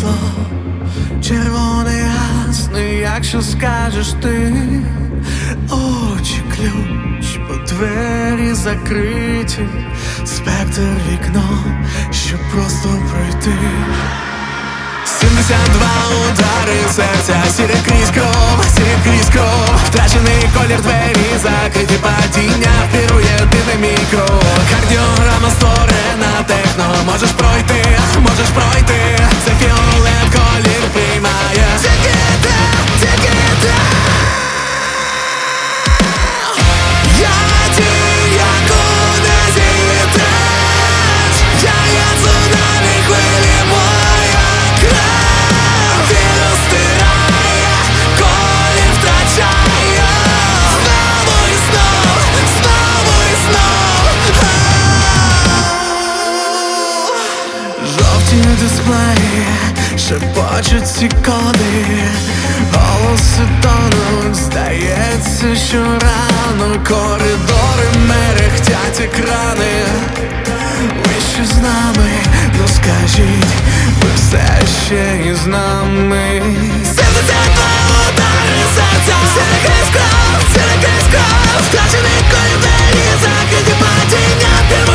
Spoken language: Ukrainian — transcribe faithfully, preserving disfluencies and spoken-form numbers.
світло, червоний гасне, якщо скажеш ти. Очі ключ, бо двері закриті, спектр вікно, щоб просто пройти. Сімдесят два удари серця, сіре крізь кров, сіре крізь кров. Втрачений колір, двері закриті, падіння впірує єдиний мій крок. Кардіограма створена техно, можеш пройти, можеш пройти. Це фіолет колір приймає. Тільки ти, тільки ти. Я ті, яку не зійдеш. Я є цунамі, хвилі моя кров. Ти розтирає, колір втрачає. Знову і знов, знову і знов. Жовті дисплеї шепочуть ці коди, голоси тонуть, здається, що рано. Коридори мерехтять екрани. Ви ще з нами, ну скажіть, ви все ще із нами. Сімдесят два удари серця, сіре крізь кров, сіре крізь кров. Втрачений колір, двері закриті, падіння.